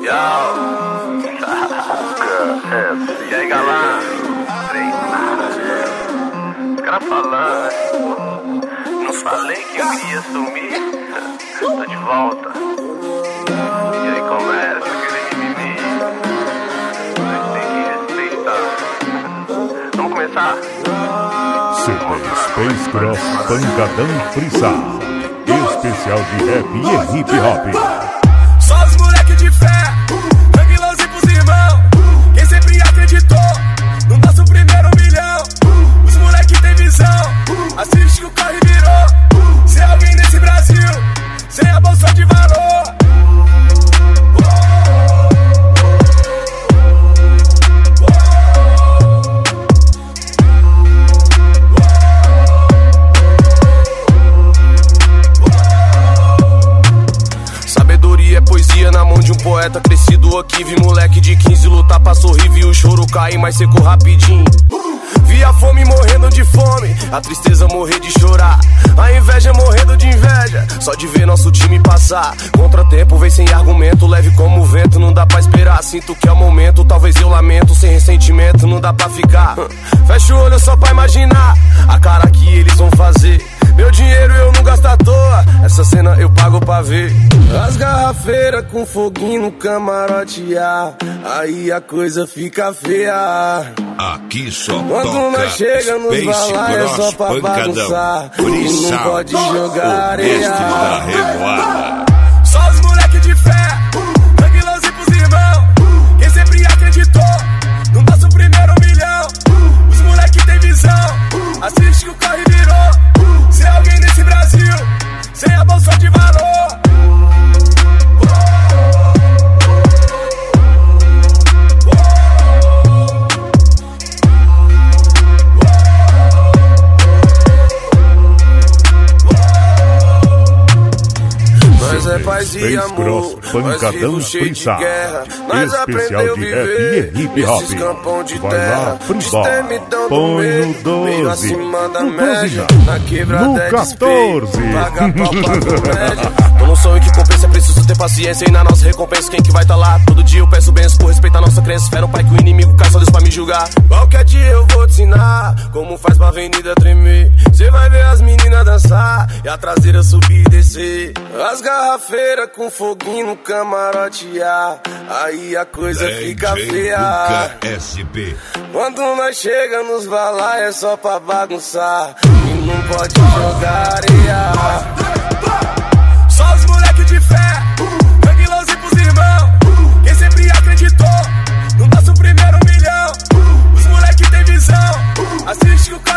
E aí, galã? Os caras falando. Não falei que eu iria sumir? Tô de volta. E aí, começa aquele mimimi. Vocês têm que respeitar. Vamos começar? Super Space Cross Pancadão Frisa. Especial de rap e hip hop. Só os moleque de fé, tranquilãozinho pros irmãos. Quem sempre acreditou no nosso primeiro milhão. Os moleque tem visão, assiste que o corre virou. Se é alguém nesse Brasil, sem a bolsa de valor. Na mão de um poeta crescido aqui. Vi moleque de 15 lutar pra sorrir. Vi o choro cair mais seco rapidinho. Vi a fome morrendo de fome, a tristeza morrer de chorar, a inveja morrendo de inveja, só de ver nosso time passar. Contratempo vem sem argumento, leve como o vento, não dá pra esperar. Sinto que é o momento, talvez eu lamento, sem ressentimento, não dá pra ficar. Fecha o olho só pra imaginar a cara que eles vão fazer. Meu dinheiro eu não gasto à toa, essa cena eu pago pra ver. As garrafeiras com foguinho no camarote, aí a coisa fica feia. Aqui só quando toca nós chega nos balai é só pra bagunçar. E não pode jogar areia. Da revoada. Só os moleque de fé, tranquilãozinho pros irmãos. Quem sempre acreditou no nosso primeiro milhão. Os moleque tem visão, assiste que o corre virou. Se é alguém nesse Brasil, sem a bolsa de valor. Nós é paz e amor, Pancadão Frisa. Especial de rap e hip hop. Vai lá, Frisa. Põe no 12. No 14. Tô num sonho que compensa, é preciso ter paciência. E na nossa recompensa, quem que vai tá lá? Todo dia eu peço bênçãos por respeitar nossa crença. Espera um pai que o inimigo cai, só Deus pra me julgar. Qualquer dia eu vou te ensinar como faz pra avenida tremer. Cê vai ver as meninas dançar e a traseira subir e descer. As garrafeiras com foguinho no camarote, aí a coisa fica feia. SP. Quando nós chega nos balai é só pra bagunçar. E não pode jogar areia. Só os moleque de fé, tranquilãozinho pros irmãos. Quem sempre acreditou no nosso primeiro milhão. Os moleque tem visão, assiste que o